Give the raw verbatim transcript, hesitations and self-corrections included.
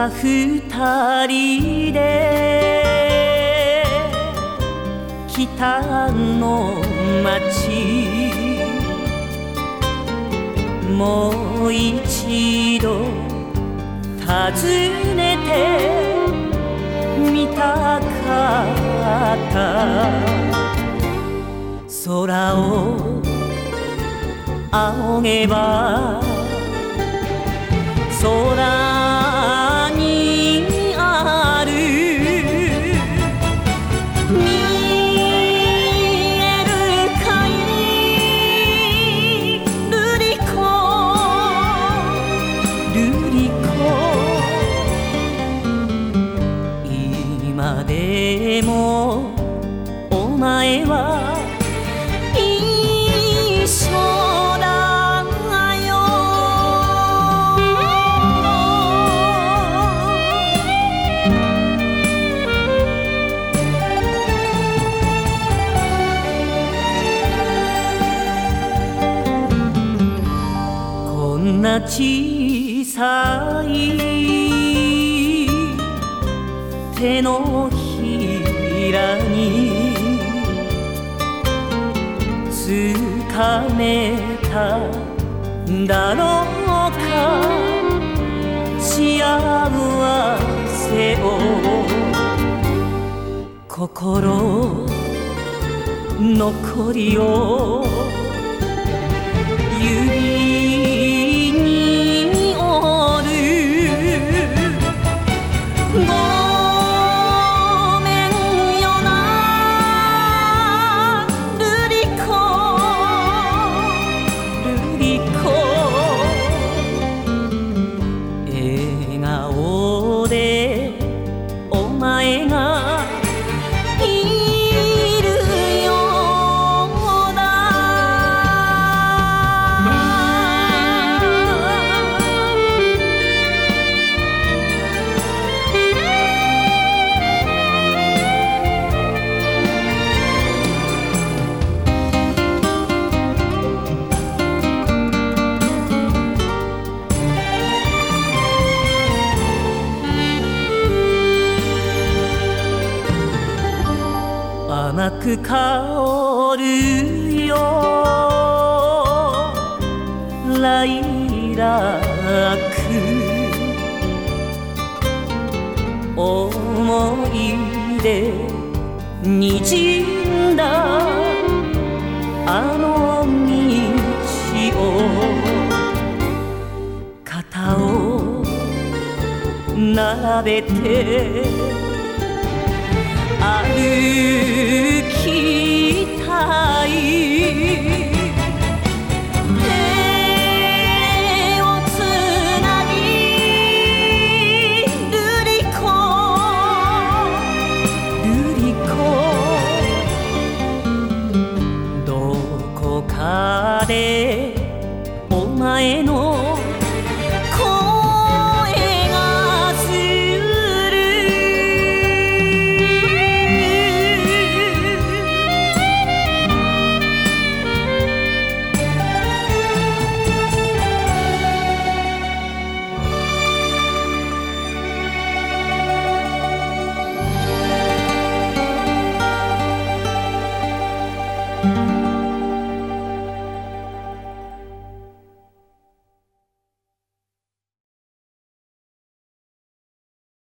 た二人で北の街もう一度訪ねてみたかった空を仰げば空にある見えるかい瑠璃子瑠璃子今でもお前は一緒だよこんな小さい手のひらにつかめただろうか幸せを心残りを指に折るごめんよな瑠璃子瑠璃子笑顔でお前がいるようだ甘く香るよライラック思い出にじんだあの道を肩を並べて歩きたい